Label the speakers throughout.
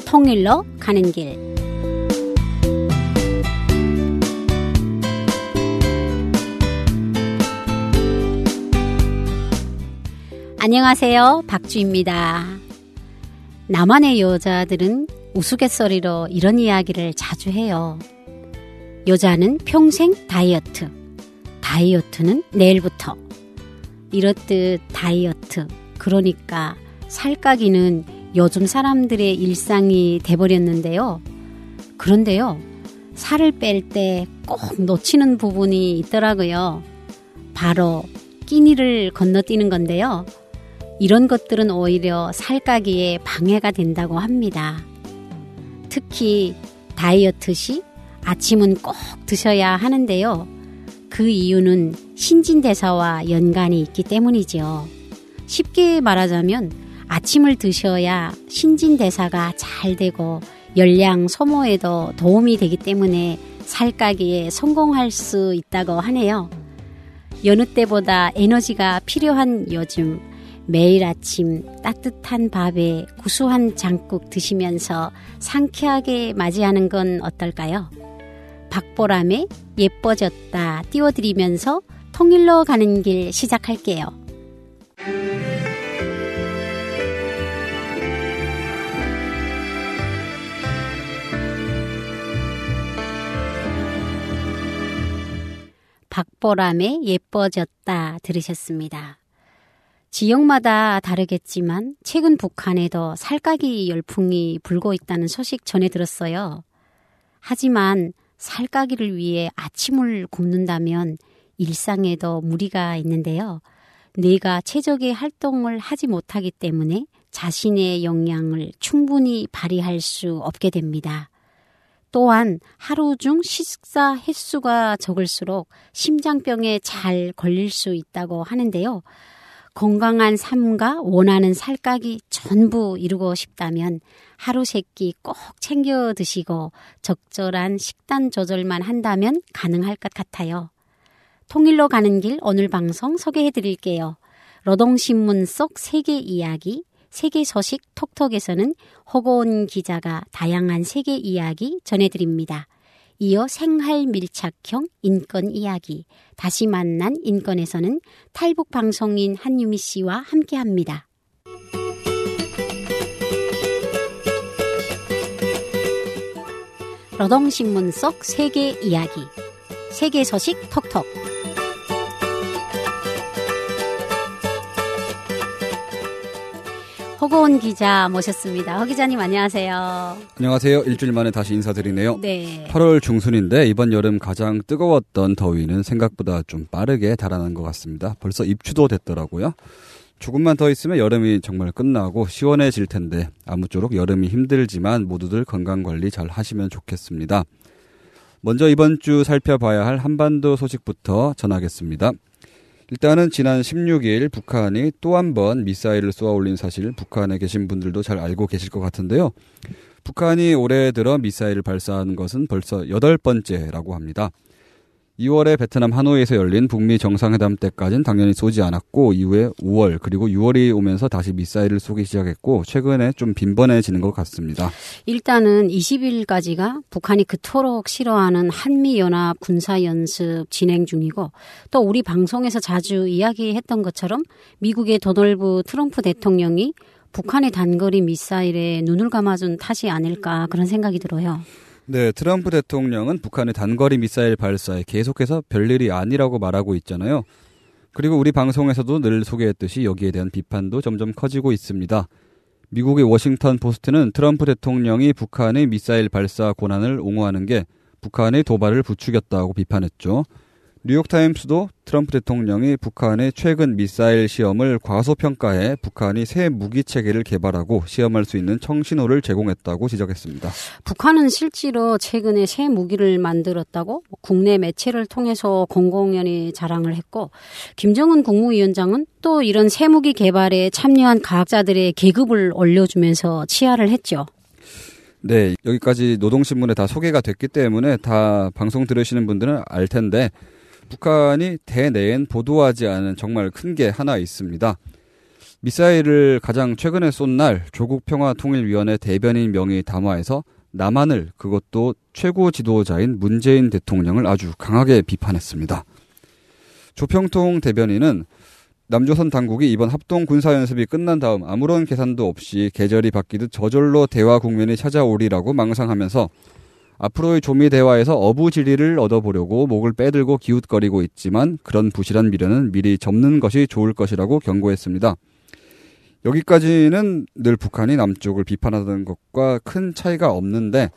Speaker 1: 통일로 가는 길. 안녕하세요. 박주입니다. 남한의 여자들은 우스갯소리로 이런 이야기를 자주 해요. 여자는 평생 다이어트, 다이어트는 내일부터. 이렇듯 다이어트, 그러니까 살까기는 요즘 사람들의 일상이 돼버렸는데요. 그런데요, 살을 뺄 때 꼭 놓치는 부분이 있더라고요. 바로 끼니를 건너뛰는 건데요. 이런 것들은 오히려 살까기에 방해가 된다고 합니다. 특히 다이어트 시 아침은 꼭 드셔야 하는데요. 그 이유는 신진대사와 연관이 있기 때문이죠. 쉽게 말하자면 아침을 드셔야 신진대사가 잘 되고 열량 소모에도 도움이 되기 때문에 살까기에 성공할 수 있다고 하네요. 여느 때보다 에너지가 필요한 요즘, 매일 아침 따뜻한 밥에 구수한 장국 드시면서 상쾌하게 맞이하는 건 어떨까요? 박보람의 예뻐졌다 띄워드리면서 통일로 가는 길 시작할게요. 박보람의 예뻐졌다 들으셨습니다. 지역마다 다르겠지만 최근 북한에도 살까기 열풍이 불고 있다는 소식 전해 들었어요. 하지만 살까기를 위해 아침을 굶는다면 일상에도 무리가 있는데요. 뇌가 최적의 활동을 하지 못하기 때문에 자신의 역량을 충분히 발휘할 수 없게 됩니다. 또한 하루 중 식사 횟수가 적을수록 심장병에 잘 걸릴 수 있다고 하는데요. 건강한 삶과 원하는 살까기 전부 이루고 싶다면 하루 세 끼 꼭 챙겨 드시고 적절한 식단 조절만 한다면 가능할 것 같아요. 통일로 가는 길 오늘 방송 소개해 드릴게요. 노동신문 속 세계 이야기, 세계 소식 톡톡에서는 허고은 기자가 다양한 세계 이야기 전해드립니다. 이어 생활 밀착형 인권 이야기, 다시 만난 인권에서는 탈북 방송인 한유미 씨와 함께합니다. 노동신문 속 세계 이야기, 세계 소식 톡톡. 허고은 기자 모셨습니다. 허 기자님 안녕하세요.
Speaker 2: 안녕하세요. 일주일 만에 다시 인사드리네요.
Speaker 1: 네.
Speaker 2: 8월 중순인데 이번 여름 가장 뜨거웠던 더위는 생각보다 좀 빠르게 달아난 것 같습니다. 벌써 입추도 됐더라고요. 조금만 더 있으면 여름이 정말 끝나고 시원해질 텐데 아무쪼록 여름이 힘들지만 모두들 건강관리 잘 하시면 좋겠습니다. 먼저 이번 주 살펴봐야 할 한반도 소식부터 전하겠습니다. 일단은 지난 16일 북한이 또 한 번 미사일을 쏘아 올린 사실 북한에 계신 분들도 잘 알고 계실 것 같은데요. 북한이 올해 들어 미사일을 발사한 것은 벌써 8번째라고 합니다. 2월에 베트남 하노이에서 열린 북미 정상회담 때까지는 당연히 쏘지 않았고 이후에 5월 그리고 6월이 오면서 다시 미사일을 쏘기 시작했고 최근에 좀 빈번해지는 것 같습니다.
Speaker 1: 일단은 20일까지가 북한이 그토록 싫어하는 한미연합 군사연습 진행 중이고 또 우리 방송에서 자주 이야기했던 것처럼 미국의 도널드 트럼프 대통령이 북한의 단거리 미사일에 눈을 감아준 탓이 아닐까 그런 생각이 들어요.
Speaker 2: 네, 트럼프 대통령은 북한의 단거리 미사일 발사에 계속해서 별일이 아니라고 말하고 있잖아요. 그리고 우리 방송에서도 늘 소개했듯이 여기에 대한 비판도 점점 커지고 있습니다. 미국의 워싱턴 포스트는 트럼프 대통령이 북한의 미사일 발사 권한을 옹호하는 게 북한의 도발을 부추겼다고 비판했죠. 뉴욕타임스도 트럼프 대통령이 북한의 최근 미사일 시험을 과소평가해 북한이 새 무기 체계를 개발하고 시험할 수 있는 청신호를 제공했다고 지적했습니다.
Speaker 1: 북한은 실제로 최근에 새 무기를 만들었다고 국내 매체를 통해서 공공연히 자랑을 했고 김정은 국무위원장은 또 이런 새 무기 개발에 참여한 과학자들의 계급을 올려주면서 치하를 했죠.
Speaker 2: 네, 여기까지 노동신문에 다 소개가 됐기 때문에 다 방송 들으시는 분들은 알 텐데 북한이 대내엔 보도하지 않은 정말 큰 게 하나 있습니다. 미사일을 가장 최근에 쏜 날 조국평화통일위원회 대변인 명의 담화에서 남한을, 그것도 최고 지도자인 문재인 대통령을 아주 강하게 비판했습니다. 조평통 대변인은 남조선 당국이 이번 합동 군사연습이 끝난 다음 아무런 계산도 없이 계절이 바뀌듯 저절로 대화 국면이 찾아오리라고 망상하면서 앞으로의 조미 대화에서 어부지리를 얻어보려고 목을 빼들고 기웃거리고 있지만 그런 부실한 미련은 미리 접는 것이 좋을 것이라고 경고했습니다. 여기까지는 늘 북한이 남쪽을 비판하던 것과 큰 차이가 없는데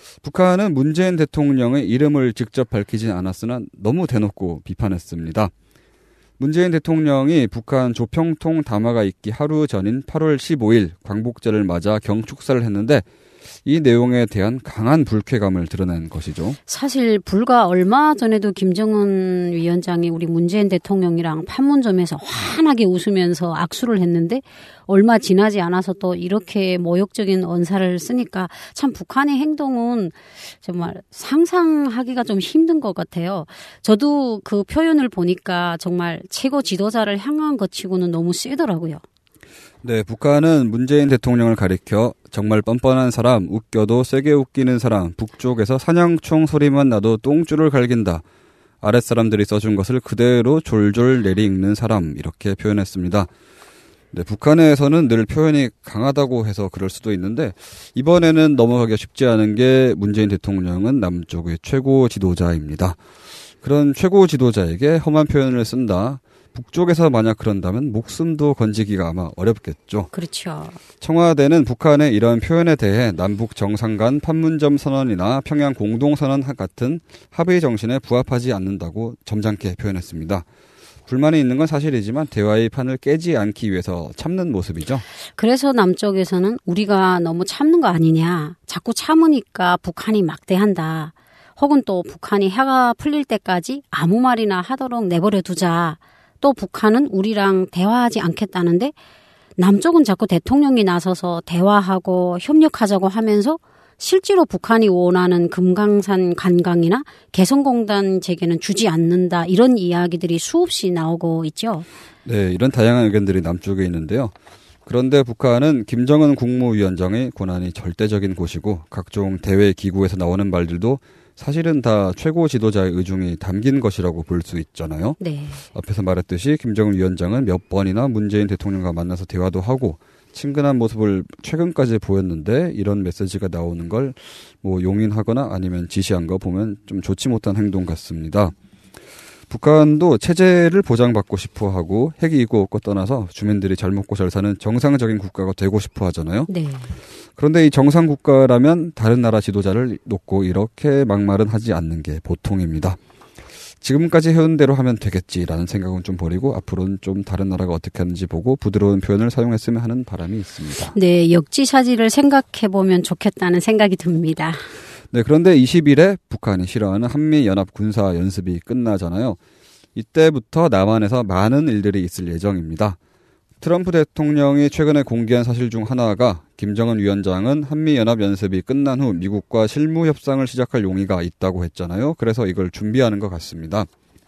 Speaker 2: 북한은 문재인 대통령의 이름을 직접 밝히진 않았으나 너무 대놓고 비판했습니다. 문재인 대통령이 북한 조평통 담화가 있기 하루 전인 8월 15일 광복절을 맞아 경축사를 했는데 이 내용에 대한 강한 불쾌감을 드러낸 것이죠.
Speaker 1: 사실 불과 얼마 전에도 김정은 위원장이 우리 문재인 대통령이랑 판문점에서 환하게 웃으면서 악수를 했는데 얼마 지나지 않아서 또 이렇게 모욕적인 언사를 쓰니까 참 북한의 행동은 정말 상상하기가 좀 힘든 것 같아요. 저도 그 표현을 보니까 정말 최고 지도자를 향한 것 치고는 너무 세더라고요.
Speaker 2: 네, 북한은 문재인 대통령을 가리켜 정말 뻔뻔한 사람, 웃겨도 세게 웃기는 사람, 북쪽에서 사냥총 소리만 나도 똥줄을 갈긴다. 아랫사람들이 써준 것을 그대로 졸졸 내리읽는 사람, 이렇게 표현했습니다. 네, 북한에서는 늘 표현이 강하다고 해서 그럴 수도 있는데 이번에는 넘어가기가 쉽지 않은 게 문재인 대통령은 남쪽의 최고 지도자입니다. 그런 최고 지도자에게 험한 표현을 쓴다. 북쪽에서 만약 그런다면 목숨도 건지기가 아마 어렵겠죠.
Speaker 1: 그렇죠.
Speaker 2: 청와대는 북한의 이런 표현에 대해 남북 정상 간 판문점 선언이나 평양 공동선언 같은 합의 정신에 부합하지 않는다고 점잖게 표현했습니다. 불만이 있는 건 사실이지만 대화의 판을 깨지 않기 위해서 참는 모습이죠.
Speaker 1: 그래서 남쪽에서는 우리가 너무 참는 거 아니냐. 자꾸 참으니까 북한이 막대한다. 혹은 또 북한이 해가 풀릴 때까지 아무 말이나 하도록 내버려 두자. 또 북한은 우리랑 대화하지 않겠다는데 남쪽은 자꾸 대통령이 나서서 대화하고 협력하자고 하면서 실제로 북한이 원하는 금강산 관광이나 개성공단 재개는 주지 않는다. 이런 이야기들이 수없이 나오고 있죠.
Speaker 2: 네, 이런 다양한 의견들이 남쪽에 있는데요. 그런데 북한은 김정은 국무위원장의 권한이 절대적인 곳이고 각종 대외 기구에서 나오는 말들도 사실은 다 최고 지도자의 의중이 담긴 것이라고 볼 수 있잖아요.
Speaker 1: 네.
Speaker 2: 앞에서 말했듯이 김정은 위원장은 몇 번이나 문재인 대통령과 만나서 대화도 하고 친근한 모습을 최근까지 보였는데 이런 메시지가 나오는 걸 뭐 용인하거나 아니면 지시한 거 보면 좀 좋지 못한 행동 같습니다. 북한도 체제를 보장받고 싶어 하고 핵이 있고 없고 떠나서 주민들이 잘 먹고 잘 사는 정상적인 국가가 되고 싶어 하잖아요.
Speaker 1: 네.
Speaker 2: 그런데 이 정상 국가라면 다른 나라 지도자를 놓고 이렇게 막말은 하지 않는 게 보통입니다. 지금까지 해온 대로 하면 되겠지라는 생각은 좀 버리고 앞으로는 좀 다른 나라가 어떻게 하는지 보고 부드러운 표현을 사용했으면 하는 바람이 있습니다.
Speaker 1: 네, 역지사지를 생각해보면 좋겠다는 생각이 듭니다.
Speaker 2: 네, 그런데 20일에 북한이 싫어하는 한미연합 군사연습이 끝나잖아요. 이때부터 남한에서 많은 일들이 있을 예정입니다. 트럼프 대통령이 최근에 공개한 사실 중 하나가 김정은 위원장은 한미연합연습이 끝난 후 미국과 실무 협상을 시작할 용의가 있다고 했잖아요. 그래서 이걸 준비하는 것 같습니다.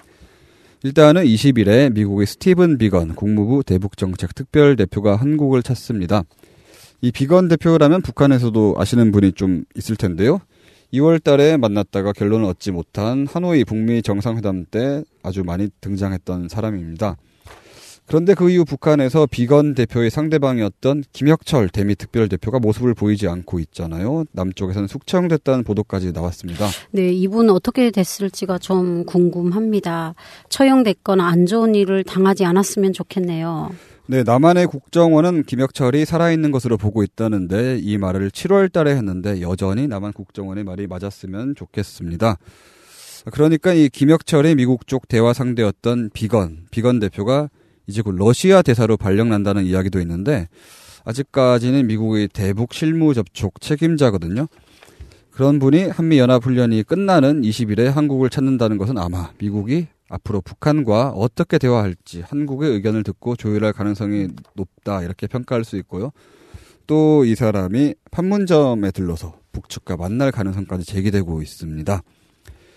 Speaker 2: 일단은 20일에 미국의 스티븐 비건 국무부 대북정책특별대표가 한국을 찾습니다. 이 비건 대표라면 북한에서도 아시는 분이 좀 있을 텐데요. 2월 달에 만났다가 결론을 얻지 못한 하노이 북미 정상회담 때 아주 많이 등장했던 사람입니다. 그런데 그 이후 북한에서 비건 대표의 상대방이었던 김혁철 대미특별대표가 모습을 보이지 않고 있잖아요. 남쪽에서는 숙청됐다는 보도까지 나왔습니다.
Speaker 1: 네, 이분 어떻게 됐을지가 좀 궁금합니다. 처형됐거나 안 좋은 일을 당하지 않았으면 좋겠네요.
Speaker 2: 네, 남한의 국정원은 김혁철이 살아있는 것으로 보고 있다는데 이 말을 7월 달에 했는데 여전히 남한 국정원의 말이 맞았으면 좋겠습니다. 그러니까 이 김혁철이 미국 쪽 대화 상대였던 비건 대표가 이제 곧 러시아 대사로 발령난다는 이야기도 있는데 아직까지는 미국의 대북 실무 접촉 책임자거든요. 그런 분이 한미연합훈련이 끝나는 20일에 한국을 찾는다는 것은 아마 미국이 앞으로 북한과 어떻게 대화할지 한국의 의견을 듣고 조율할 가능성이 높다 이렇게 평가할 수 있고요. 또 이 사람이 판문점에 들러서 북측과 만날 가능성까지 제기되고 있습니다.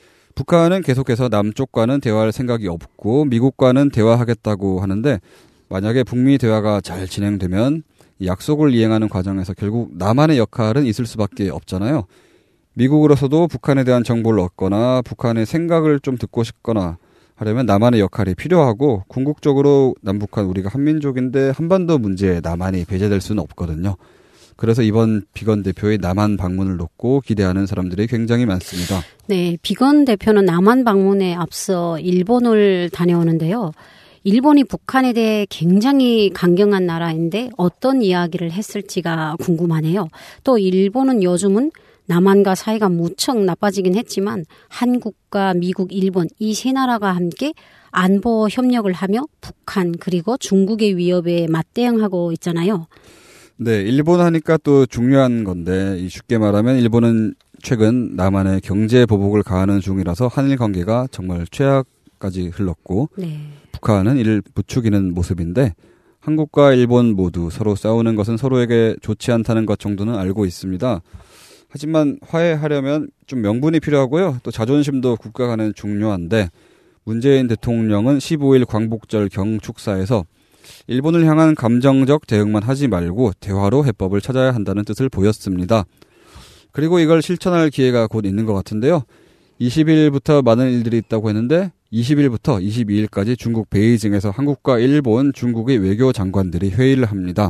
Speaker 2: 북한은 계속해서 남쪽과는 대화할 생각이 없고 미국과는 대화하겠다고 하는데 만약에 북미 대화가 잘 진행되면 이 약속을 이행하는 과정에서 결국 남한의 역할은 있을 수밖에 없잖아요. 미국으로서도 북한에 대한 정보를 얻거나 북한의 생각을 좀 듣고 싶거나 하려면 남한의 역할이 필요하고 궁극적으로 남북한 우리가 한민족인데 한반도 문제에 남한이 배제될 수는 없거든요. 그래서 이번 비건 대표의 남한 방문을 놓고 기대하는 사람들이 굉장히 많습니다.
Speaker 1: 네, 비건 대표는 남한 방문에 앞서 일본을 다녀오는데요. 일본이 북한에 대해 굉장히 강경한 나라인데 어떤 이야기를 했을지가 궁금하네요. 또 일본은 요즘은 남한과 사이가 무척 나빠지긴 했지만 한국과 미국, 일본 이 세 나라가 함께 안보 협력을 하며 북한 그리고 중국의 위협에 맞대응하고 있잖아요.
Speaker 2: 네, 일본 하니까 또 중요한 건데 쉽게 말하면 일본은 최근 남한의 경제 보복을 가하는 중이라서 한일 관계가 정말 최악까지 흘렀고
Speaker 1: 네.
Speaker 2: 북한은 이를 부추기는 모습인데 한국과 일본 모두 서로 싸우는 것은 서로에게 좋지 않다는 것 정도는 알고 있습니다. 하지만 화해하려면 좀 명분이 필요하고요. 또 자존심도 국가 간에는 중요한데 문재인 대통령은 15일 광복절 경축사에서 일본을 향한 감정적 대응만 하지 말고 대화로 해법을 찾아야 한다는 뜻을 보였습니다. 그리고 이걸 실천할 기회가 곧 있는 것 같은데요. 20일부터 많은 일들이 있다고 했는데 20일부터 22일까지 중국 베이징에서 한국과 일본, 중국의 외교장관들이 회의를 합니다.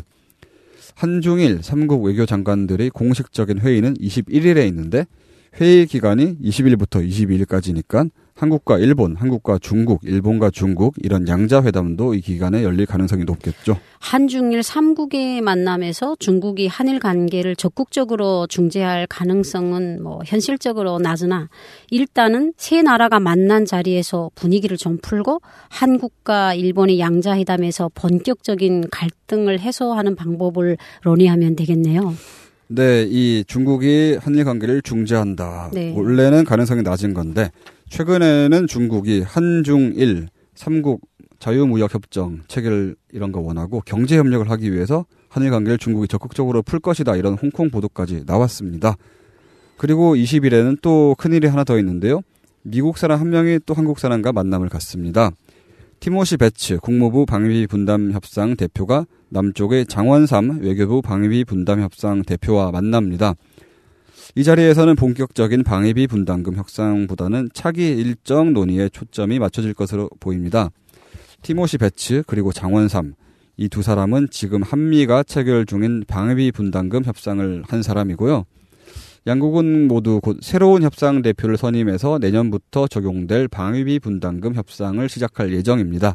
Speaker 2: 한중일 3국 외교장관들의 공식적인 회의는 21일에 있는데 회의 기간이 20일부터 22일까지니까 한국과 일본, 한국과 중국, 일본과 중국 이런 양자회담도 이 기간에 열릴 가능성이 높겠죠.
Speaker 1: 한중일 3국의 만남에서 중국이 한일 관계를 적극적으로 중재할 가능성은 현실적으로 낮으나 일단은 세 나라가 만난 자리에서 분위기를 좀 풀고 한국과 일본의 양자회담에서 본격적인 갈등을 해소하는 방법을 논의하면 되겠네요.
Speaker 2: 네, 이 중국이 한일 관계를 중재한다.
Speaker 1: 네.
Speaker 2: 원래는 가능성이 낮은 건데 최근에는 중국이 한중일 3국 자유무역협정 체결 이런 거 원하고 경제협력을 하기 위해서 한일 관계를 중국이 적극적으로 풀 것이다. 이런 홍콩 보도까지 나왔습니다. 그리고 20일에는 또 큰일이 하나 더 있는데요. 미국 사람 한 명이 또 한국 사람과 만남을 갖습니다. 티모시 베츠 국무부 방위비 분담 협상 대표가 남쪽의 장원삼 외교부 방위비 분담 협상 대표와 만납니다. 이 자리에서는 본격적인 방위비 분담금 협상보다는 차기 일정 논의에 초점이 맞춰질 것으로 보입니다. 티모시 베츠 그리고 장원삼 이 두 사람은 지금 한미가 체결 중인 방위비 분담금 협상을 한 사람이고요. 양국은 모두 곧 새로운 협상 대표를 선임해서 내년부터 적용될 방위비 분담금 협상을 시작할 예정입니다.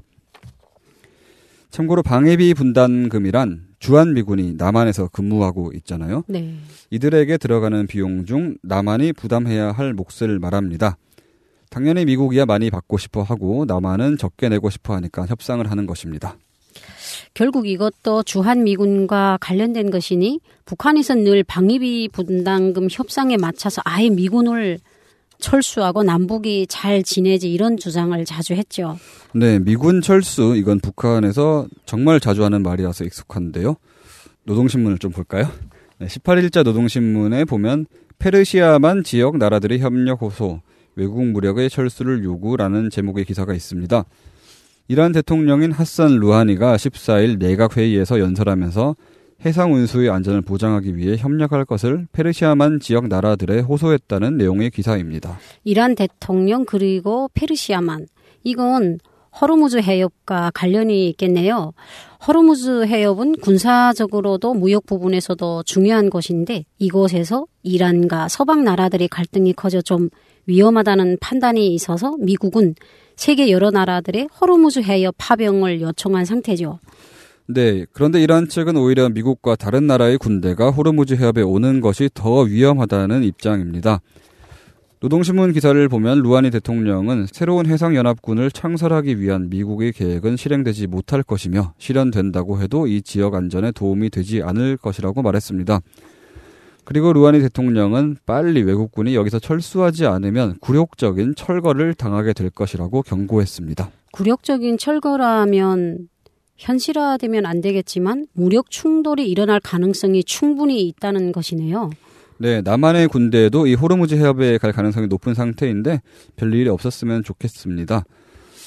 Speaker 2: 참고로 방위비 분담금이란 주한미군이 남한에서 근무하고 있잖아요.
Speaker 1: 네.
Speaker 2: 이들에게 들어가는 비용 중 남한이 부담해야 할 몫을 말합니다. 당연히 미국이야 많이 받고 싶어 하고 남한은 적게 내고 싶어 하니까 협상을 하는 것입니다.
Speaker 1: 결국 이것도 주한미군과 관련된 것이니 북한에서 늘 방위비 분담금 협상에 맞춰서 아예 미군을 철수하고 남북이 잘 지내지 이런 주장을 자주 했죠.
Speaker 2: 네, 미군 철수 이건 북한에서 정말 자주 하는 말이라서 익숙한데요. 노동신문을 좀 볼까요? 네, 18일자 노동신문에 보면 페르시아만 지역 나라들의 협력 호소, 외국 무력의 철수를 요구라는 제목의 기사가 있습니다. 이란 대통령인 하산 루하니가 14일 내각회의에서 연설하면서 해상 운수의 안전을 보장하기 위해 협력할 것을 페르시아만 지역 나라들에 호소했다는 내용의 기사입니다.
Speaker 1: 이란 대통령 그리고 페르시아만 이건 호르무즈 해협과 관련이 있겠네요. 호르무즈 해협은 군사적으로도 무역 부분에서도 중요한 곳인데 이곳에서 이란과 서방 나라들의 갈등이 커져 좀 위험하다는 판단이 있어서 미국은 세계 여러 나라들의 호르무즈 해협 파병을 요청한 상태죠.
Speaker 2: 네, 그런데 이란 측은 오히려 미국과 다른 나라의 군대가 호르무즈 해협에 오는 것이 더 위험하다는 입장입니다. 노동신문 기사를 보면 루하니 대통령은 새로운 해상연합군을 창설하기 위한 미국의 계획은 실행되지 못할 것이며 실현된다고 해도 이 지역 안전에 도움이 되지 않을 것이라고 말했습니다. 그리고 루하니 대통령은 빨리 외국군이 여기서 철수하지 않으면 굴욕적인 철거를 당하게 될 것이라고 경고했습니다.
Speaker 1: 굴욕적인 철거라면 현실화되면 안 되겠지만 무력 충돌이 일어날 가능성이 충분히 있다는 것이네요.
Speaker 2: 네, 남한의 군대도 이 호르무즈 해협에 갈 가능성이 높은 상태인데 별일이 없었으면 좋겠습니다.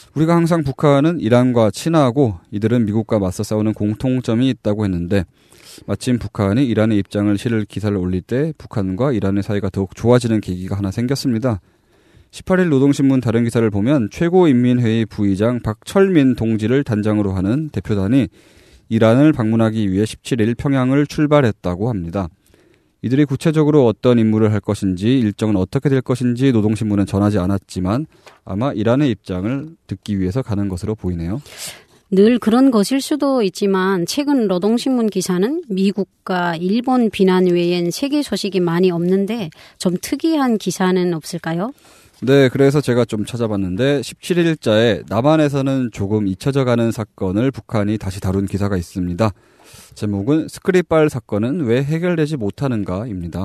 Speaker 2: 우리가 항상 북한은 이란과 친하고 이들은 미국과 맞서 싸우는 공통점이 있다고 했는데 마침 북한이 이란의 입장을 실을 기사를 올릴 때 북한과 이란의 사이가 더욱 좋아지는 계기가 하나 생겼습니다. 18일 노동신문 다른 기사를 보면 최고인민회의 부의장 박철민 동지를 단장으로 하는 대표단이 이란을 방문하기 위해 17일 평양을 출발했다고 합니다. 이들이 구체적으로 어떤 임무를 할 것인지 일정은 어떻게 될 것인지 노동신문은 전하지 않았지만 아마 이란의 입장을 듣기 위해서 가는 것으로 보이네요.
Speaker 1: 늘 그런 것일 수도 있지만 최근 노동신문 기사는 미국과 일본 비난 외엔 세계 소식이 많이 없는데 좀 특이한 기사는 없을까요?
Speaker 2: 네, 그래서 제가 좀 찾아봤는데 17일자에 남한에서는 조금 잊혀져가는 사건을 북한이 다시 다룬 기사가 있습니다. 제목은 스크립발 사건은 왜 해결되지 못하는가입니다.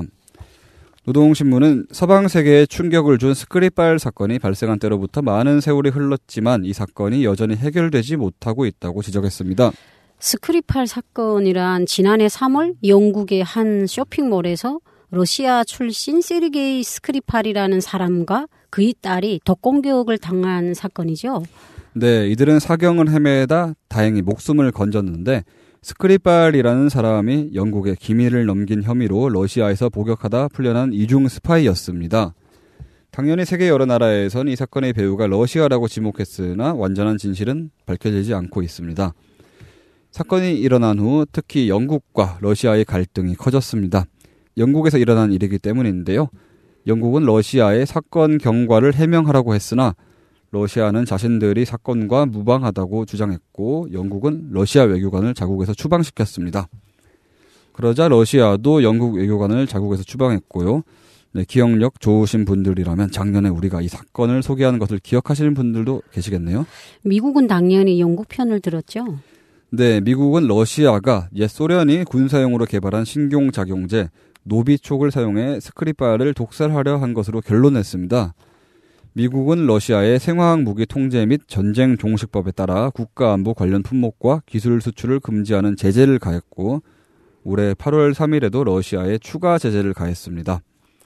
Speaker 2: 노동신문은 서방 세계에 충격을 준 스크립발 사건이 발생한 때로부터 많은 세월이 흘렀지만 이 사건이 여전히 해결되지 못하고 있다고 지적했습니다.
Speaker 1: 스크립발 사건이란 지난해 3월 영국의 한 쇼핑몰에서 러시아 출신 세르게이 스크리팔이라는 사람과 그의 딸이 덕공격을 당한 사건이죠.
Speaker 2: 네, 이들은 사경을 헤매다 다행히 목숨을 건졌는데 스크리팔이라는 사람이 영국에 기밀을 넘긴 혐의로 러시아에서 복역하다 풀려난 이중 스파이였습니다. 당연히 세계 여러 나라에선 이 사건의 배후가 러시아라고 지목했으나 완전한 진실은 밝혀지지 않고 있습니다. 사건이 일어난 후 특히 영국과 러시아의 갈등이 커졌습니다. 영국에서 일어난 일이기 때문인데요. 영국은 러시아에 사건 경과를 해명하라고 했으나 러시아는 자신들이 사건과 무방하다고 주장했고 영국은 러시아 외교관을 자국에서 추방시켰습니다. 그러자 러시아도 영국 외교관을 자국에서 추방했고요. 네, 기억력 좋으신 분들이라면 작년에 우리가 이 사건을 소개하는 것을 기억하시는 분들도 계시겠네요.
Speaker 1: 미국은 당연히 영국 편을 들었죠.
Speaker 2: 네, 미국은 러시아가 옛 소련이 군사용으로 개발한 신경작용제 노비촉을 사용해 스크리팔을 독살하려 한 것으로 결론냈습니다. 미국은 러시아의 생화학 무기 통제 및 전쟁 종식법에 따라 국가안보 관련 품목과 기술 수출을 금지하는 제재를 가했고 올해 8월 3일에도 러시아에 추가 제재를 가했습니다.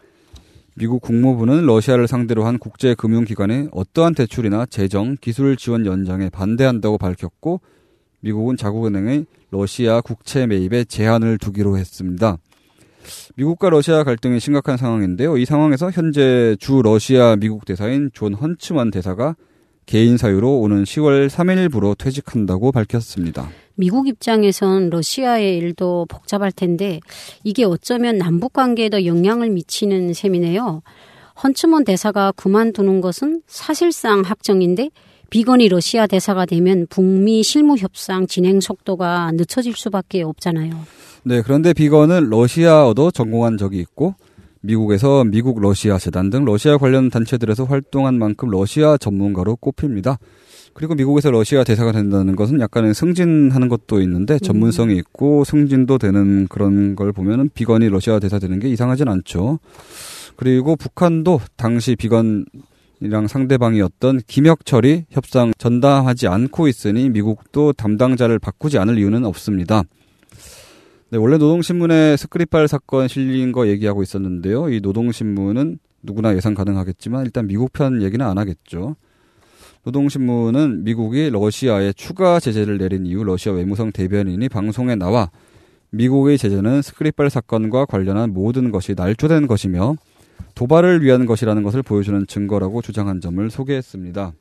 Speaker 2: 미국 국무부는 러시아를 상대로 한 국제금융기관의 어떠한 대출이나 재정, 기술 지원 연장에 반대한다고 밝혔고 미국은 자국은행의 러시아 국채 매입에 제한을 두기로 했습니다. 미국과 러시아 갈등이 심각한 상황인데요. 이 상황에서 현재 주 러시아 미국 대사인 존 헌츠만 대사가 개인 사유로 오는 10월 3일부로 퇴직한다고 밝혔습니다.
Speaker 1: 미국 입장에선 러시아의 일도 복잡할 텐데 이게 어쩌면 남북 관계에도 영향을 미치는 셈이네요. 헌츠먼 대사가 그만두는 것은 사실상 확정인데 비건이 러시아 대사가 되면 북미 실무 협상 진행 속도가 늦춰질 수밖에 없잖아요. 네,
Speaker 2: 그런데 비건은 러시아어도 전공한 적이 있고 미국에서 미국 러시아 재단 등 러시아 관련 단체들에서 활동한 만큼 러시아 전문가로 꼽힙니다. 그리고 미국에서 러시아 대사가 된다는 것은 약간의 승진하는 것도 있는데 전문성이 있고 승진도 되는 그런 걸 보면은 비건이 러시아 대사 되는 게 이상하진 않죠. 그리고 북한도 당시 비건이랑 상대방이었던 김혁철이 협상 전담하지 않고 있으니 미국도 담당자를 바꾸지 않을 이유는 없습니다. 네, 원래 노동신문에 스크리팔 사건 실린 거 얘기하고 있었는데요. 이 노동신문은 누구나 예상 가능하겠지만 일단 미국 편 얘기는 안 하겠죠. 노동신문은 미국이 러시아에 추가 제재를 내린 이후 러시아 외무성 대변인이 방송에 나와 미국의 제재는 스크리팔 사건과 관련한 모든 것이 날조된 것이며 도발을 위한 것이라는 것을 보여주는 증거라고 주장한 점을 소개했습니다.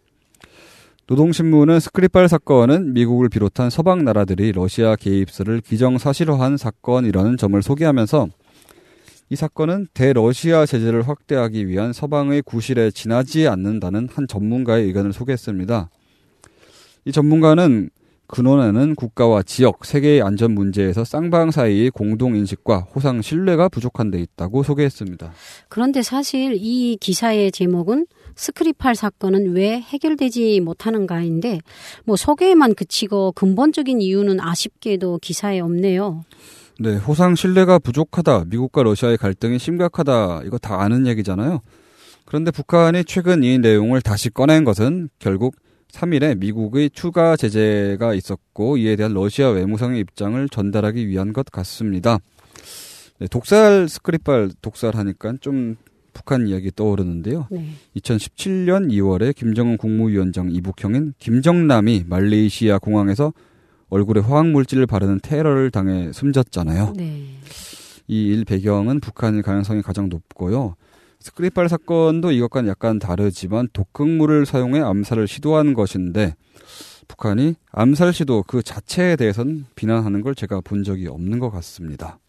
Speaker 2: 노동신문은 스크리팔 사건은 미국을 비롯한 서방 나라들이 러시아 개입설을 기정사실화한 사건이라는 점을 소개하면서 이 사건은 대러시아 제재를 확대하기 위한 서방의 구실에 지나지 않는다는 한 전문가의 의견을 소개했습니다. 이 전문가는 근원에는 국가와 지역, 세계의 안전 문제에서 쌍방 사이의 공동인식과 호상 신뢰가 부족한 데 있다고 소개했습니다.
Speaker 1: 그런데 사실 이 기사의 제목은 스크리팔 사건은 왜 해결되지 못하는가인데 소개에만 그치고 근본적인 이유는 아쉽게도 기사에 없네요.
Speaker 2: 네, 호상 신뢰가 부족하다, 미국과 러시아의 갈등이 심각하다, 이거 다 아는 얘기잖아요. 그런데 북한이 최근 이 내용을 다시 꺼낸 것은 결국 3일에 미국의 추가 제재가 있었고 이에 대한 러시아 외무성의 입장을 전달하기 위한 것 같습니다. 네, 독살 스크리팔 독살하니까 좀 북한 이야기 떠오르는데요.
Speaker 1: 네.
Speaker 2: 2017년 2월에 김정은 국무위원장 이북형인 김정남이 말레이시아 공항에서 얼굴에 화학물질을 바르는 테러를 당해 숨졌잖아요.
Speaker 1: 네.
Speaker 2: 이 일 배경은 북한일 가능성이 가장 높고요. 스크리팔 사건도 이것과는 약간 다르지만 독극물을 사용해 암살을 시도한 것인데 북한이 암살 시도 그 자체에 대해서는 비난하는 걸 제가 본 적이 없는 것 같습니다.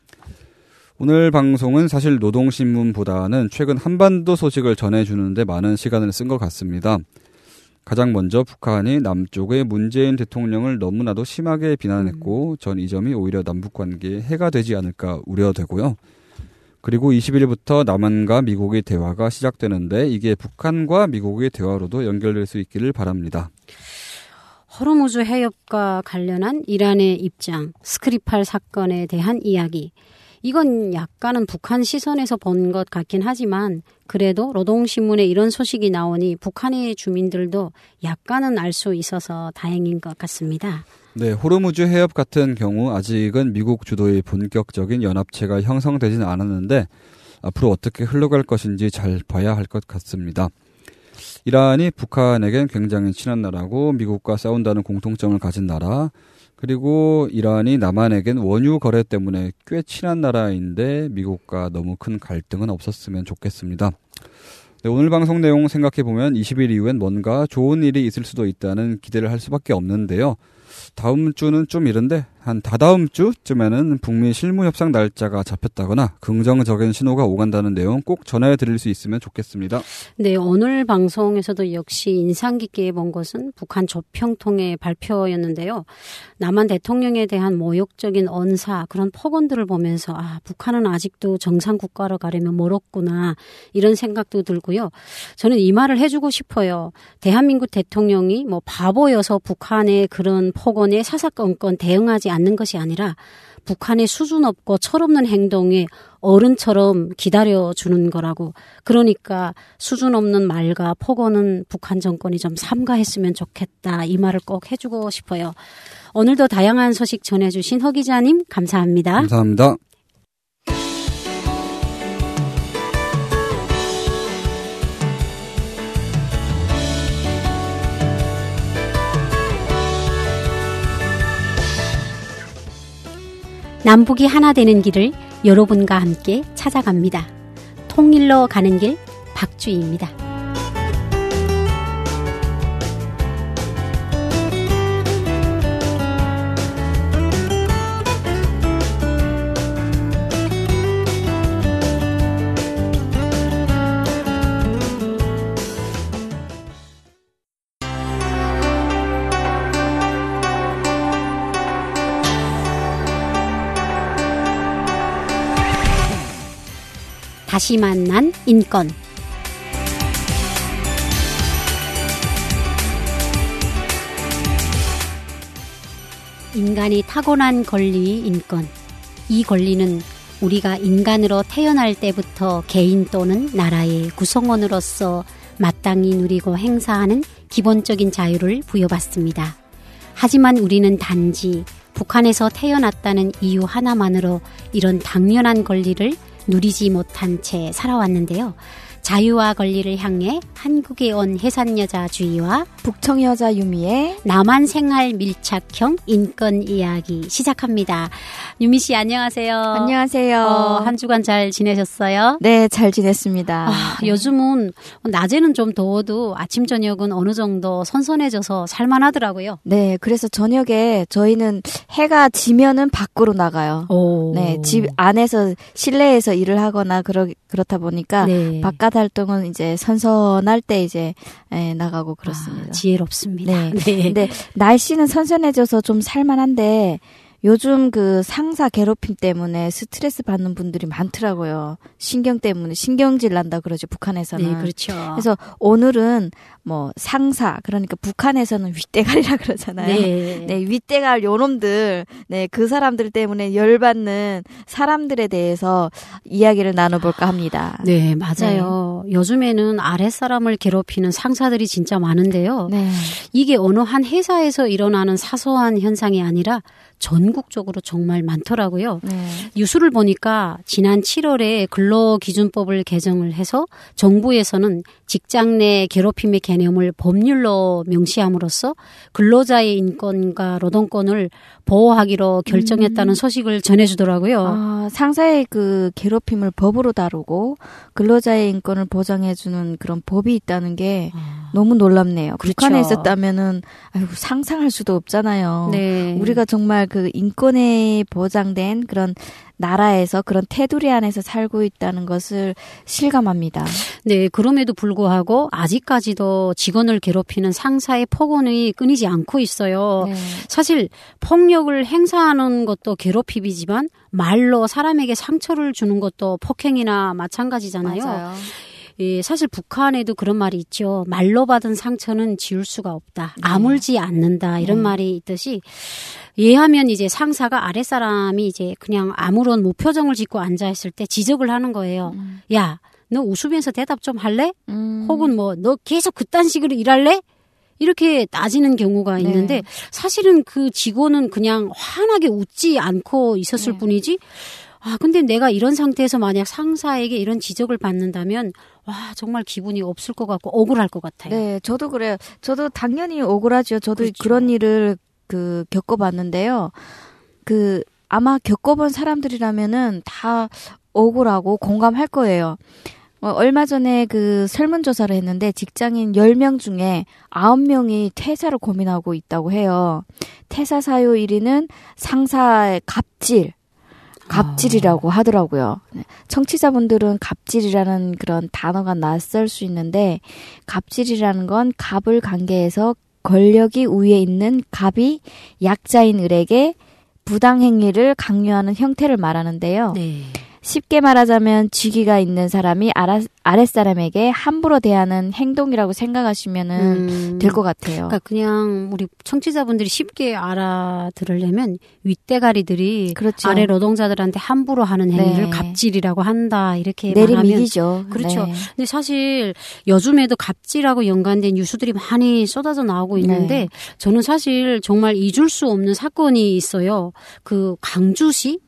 Speaker 2: 오늘 방송은 사실 노동신문보다는 최근 한반도 소식을 전해주는데 많은 시간을 쓴 것 같습니다. 가장 먼저 북한이 남쪽의 문재인 대통령을 너무나도 심하게 비난했고 전 이 점이 오히려 남북관계에 해가 되지 않을까 우려되고요. 그리고 20일부터 남한과 미국의 대화가 시작되는데 이게 북한과 미국의 대화로도 연결될 수 있기를 바랍니다.
Speaker 1: 호르무즈 해협과 관련한 이란의 입장, 스크리팔 사건에 대한 이야기. 이건 약간은 북한 시선에서 본 것 같긴 하지만 그래도 노동신문에 이런 소식이 나오니 북한의 주민들도 약간은 알 수 있어서 다행인 것 같습니다.
Speaker 2: 네, 호르무즈 해협 같은 경우 아직은 미국 주도의 본격적인 연합체가 형성되지는 않았는데 앞으로 어떻게 흘러갈 것인지 잘 봐야 할 것 같습니다. 이란이 북한에겐 굉장히 친한 나라고 미국과 싸운다는 공통점을 가진 나라, 그리고 이란이 남한에겐 원유 거래 때문에 꽤 친한 나라인데 미국과 너무 큰 갈등은 없었으면 좋겠습니다. 네, 오늘 방송 내용 생각해보면 20일 이후엔 뭔가 좋은 일이 있을 수도 있다는 기대를 할 수밖에 없는데요. 다음 주는 좀 이른데 한 다다음 주쯤에는 북미 실무협상 날짜가 잡혔다거나 긍정적인 신호가 오간다는 내용 꼭 전해드릴 수 있으면 좋겠습니다.
Speaker 1: 네, 오늘 방송에서도 역시 인상 깊게 본 것은 북한 조평통의 발표였는데요. 남한 대통령에 대한 모욕적인 언사, 그런 폭언들을 보면서 북한은 아직도 정상국가로 가려면 멀었구나 이런 생각도 들고요. 저는 이 말을 해주고 싶어요. 대한민국 대통령이 바보여서 북한의 그런 폭언에 사사건건 대응하지 않는 것이 아니라 북한의 수준 없고 철없는 행동에 어른처럼 기다려주는 거라고. 그러니까 수준 없는 말과 폭언은 북한 정권이 좀 삼가했으면 좋겠다. 이 말을 꼭 해주고 싶어요. 오늘도 다양한 소식 전해주신 허 기자님 감사합니다.
Speaker 2: 감사합니다.
Speaker 1: 남북이 하나 되는 길을 여러분과 함께 찾아갑니다. 통일로 가는 길 박주희입니다. 다시 만난 인권. 인간이 타고난 권리 인권. 이 권리는 우리가 인간으로 태어날 때부터 개인 또는 나라의 구성원으로서 마땅히 누리고 행사하는 기본적인 자유를 부여받습니다. 하지만 우리는 단지 북한에서 태어났다는 이유 하나만으로 이런 당연한 권리를 누리지 못한 채 살아왔는데요. 자유와 권리를 향해 한국에 온 해산여자 주희와
Speaker 3: 북청여자 유미의
Speaker 1: 남한 생활 밀착형 인권 이야기 시작합니다. 유미 씨 안녕하세요.
Speaker 3: 안녕하세요.
Speaker 1: 한 주간 잘 지내셨어요?
Speaker 3: 네, 잘 지냈습니다.
Speaker 1: 요즘은 낮에는 좀 더워도 아침 저녁은 어느 정도 선선해져서 살만하더라고요.
Speaker 3: 네, 그래서 저녁에 저희는 해가 지면은 밖으로 나가요.
Speaker 1: 오.
Speaker 3: 네, 집 안에서 실내에서 일을 하거나 그렇다 보니까
Speaker 1: 네.
Speaker 3: 바깥 활동은 이제 선선할 때 이제 나가고 그렇습니다.
Speaker 1: 지혜롭습니다.
Speaker 3: 네.
Speaker 1: 네.
Speaker 3: 근데 날씨는 선선해져서 좀 살만한데 요즘 그 상사 괴롭힘 때문에 스트레스 받는 분들이 많더라고요. 신경 때문에 신경질 난다 그러죠, 북한에서는.
Speaker 1: 네, 그렇죠.
Speaker 3: 그래서 오늘은 상사, 그러니까 북한에서는 윗대가리라 그러잖아요.
Speaker 1: 네.
Speaker 3: 네, 윗대갈 요놈들, 네, 그 사람들 때문에 열받는 사람들에 대해서 이야기를 나눠볼까 합니다.
Speaker 1: 네, 맞아요. 네. 요즘에는 아랫사람을 괴롭히는 상사들이 진짜 많은데요.
Speaker 3: 네.
Speaker 1: 이게 어느 한 회사에서 일어나는 사소한 현상이 아니라 전 전국적으로 정말 많더라고요.
Speaker 3: 네.
Speaker 1: 뉴스를 보니까 지난 7월에 근로기준법을 개정을 해서 정부에서는 직장 내 괴롭힘의 개념을 법률로 명시함으로써 근로자의 인권과 노동권을 보호하기로 결정했다는 소식을 전해주더라고요.
Speaker 3: 아, 상사의 그 괴롭힘을 법으로 다루고 근로자의 인권을 보장해주는 그런 법이 있다는 게 너무 놀랍네요.
Speaker 1: 그렇죠.
Speaker 3: 북한에 있었다면은 아이고, 상상할 수도 없잖아요.
Speaker 1: 네.
Speaker 3: 우리가 정말 그 인권에 보장된 그런 나라에서 그런 테두리 안에서 살고 있다는 것을 실감합니다.
Speaker 1: 네, 그럼에도 불구하고 아직까지도 직원을 괴롭히는 상사의 폭언이 끊이지 않고 있어요.
Speaker 3: 네.
Speaker 1: 사실 폭력을 행사하는 것도 괴롭힘이지만 말로 사람에게 상처를 주는 것도 폭행이나 마찬가지잖아요.
Speaker 3: 맞아요.
Speaker 1: 예, 사실 북한에도 그런 말이 있죠. 말로 받은 상처는 지울 수가 없다. 아물지 않는다. 이런 말이 있듯이 예하면 이제 상사가 아랫사람이 이제 그냥 아무런 무표정을 짓고 앉아있을 때 지적을 하는 거예요. 야, 너 웃으면서 대답 좀 할래? 혹은 뭐 너 계속 그딴 식으로 일할래? 이렇게 따지는 경우가 있는데 사실은 그 직원은 그냥 환하게 웃지 않고 있었을 뿐이지 아, 근데 내가 이런 상태에서 만약 상사에게 이런 지적을 받는다면 와, 정말 기분이 없을 것 같고 억울할 것 같아요.
Speaker 3: 네, 저도 그래요. 저도 당연히 억울하죠. 저도
Speaker 1: 그렇죠.
Speaker 3: 그런 일을 겪어봤는데요. 아마 겪어본 사람들이라면은 다 억울하고 공감할 거예요. 얼마 전에 설문조사를 했는데 직장인 10명 중에 9명이 퇴사를 고민하고 있다고 해요. 퇴사 사유 1위는 상사의 갑질이라고 하더라고요. 청취자분들은 갑질이라는 그런 단어가 낯설 수 있는데 갑질이라는 건 갑을 관계해서 권력이 우위에 있는 갑이 약자인 을에게 부당행위를 강요하는 형태를 말하는데요.
Speaker 1: 네.
Speaker 3: 쉽게 말하자면 직위가 있는 사람이 아랫사람에게 함부로 대하는 행동이라고 생각하시면 될 것 같아요.
Speaker 1: 그러니까 그냥 우리 청취자분들이 쉽게 알아들으려면 윗대가리들이
Speaker 3: 그렇죠.
Speaker 1: 아래 노동자들한테 함부로 하는 행위를
Speaker 3: 네.
Speaker 1: 갑질이라고 한다. 이렇게 말하면
Speaker 3: 내리미기죠.
Speaker 1: 그렇죠.
Speaker 3: 네.
Speaker 1: 근데 사실 요즘에도 갑질하고 연관된 뉴스들이 많이 쏟아져 나오고 있는데
Speaker 3: 네.
Speaker 1: 저는 사실 정말 잊을 수 없는 사건이 있어요. 강주시에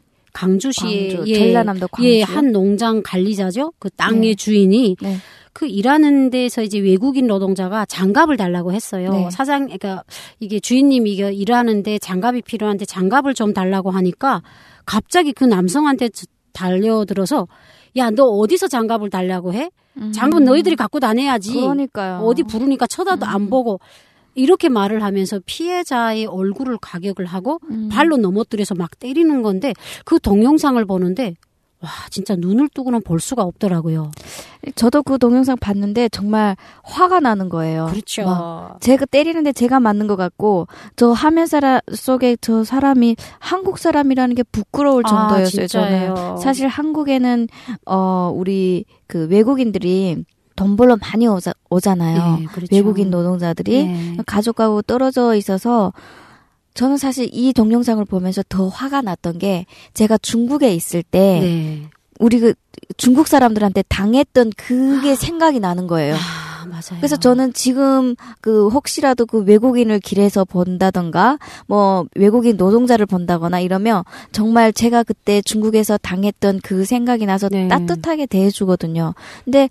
Speaker 3: 전라남도 광주.
Speaker 1: 예, 한 농장 관리자죠. 그 땅의
Speaker 3: 네.
Speaker 1: 주인이
Speaker 3: 네.
Speaker 1: 그 일하는 데서 이제 외국인 노동자가 장갑을 달라고 했어요.
Speaker 3: 네.
Speaker 1: 그러니까 이게 주인님이 이게 일하는데 장갑이 필요한데 장갑을 좀 달라고 하니까 갑자기 그 남성한테 달려들어서 야, 너 어디서 장갑을 달라고 해? 장갑은 너희들이 갖고 다녀야지.
Speaker 3: 그러니까요.
Speaker 1: 어디 부르니까 쳐다도 안 보고. 이렇게 말을 하면서 피해자의 얼굴을 가격을 하고 발로 넘어뜨려서 막 때리는 건데 그 동영상을 보는데 와, 진짜 눈을 뜨고는 볼 수가 없더라고요.
Speaker 3: 저도 그 동영상 봤는데 정말 화가 나는 거예요.
Speaker 1: 그렇죠.
Speaker 3: 제가 때리는데 제가 맞는 것 같고 저 화면 속에 저 사람이 한국 사람이라는 게 부끄러울 정도였어요. 저는 사실 한국에는 우리 외국인들이 돈 벌러 많이 오잖아요.
Speaker 1: 네, 그렇죠.
Speaker 3: 외국인 노동자들이
Speaker 1: 네.
Speaker 3: 가족하고 떨어져 있어서 저는 사실 이 동영상을 보면서 더 화가 났던 게 제가 중국에 있을 때
Speaker 1: 네.
Speaker 3: 우리 중국 사람들한테 당했던 그게 생각이 나는 거예요.
Speaker 1: 아, 맞아요.
Speaker 3: 그래서 저는 지금 혹시라도 외국인을 길에서 본다던가 뭐 외국인 노동자를 본다거나 이러면 정말 제가 그때 중국에서 당했던 그 생각이 나서
Speaker 1: 네.
Speaker 3: 따뜻하게 대해주거든요. 근데